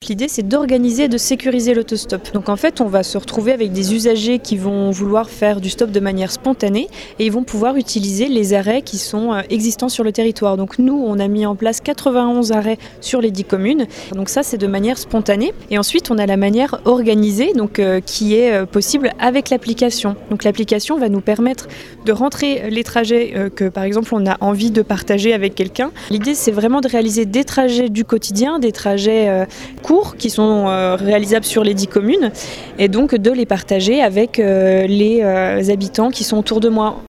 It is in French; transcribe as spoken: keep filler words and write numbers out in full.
l'idée, c'est d'organiser et de sécuriser l'autostop. Donc en fait, on va se retrouver avec des usagers qui vont vouloir faire du stop de manière spontanée et ils vont pouvoir utiliser les arrêts qui sont existants sur le territoire. Donc nous, on a mis en place quatre-vingt-onze arrêts sur les dix communes. Donc ça, c'est de manière spontanée. Et ensuite, on a la manière organisée, donc euh, qui est euh, possible avec l'application. Donc l'application va nous permettre de rentrer les trajets euh, que, par exemple, on a envie de partager avec quelqu'un. L'idée, c'est vraiment de réaliser des trajets du quotidien, des trajets euh, courts qui sont euh, réalisables sur les dix communes et donc de les partager avec euh, les euh, habitants qui sont autour de moi.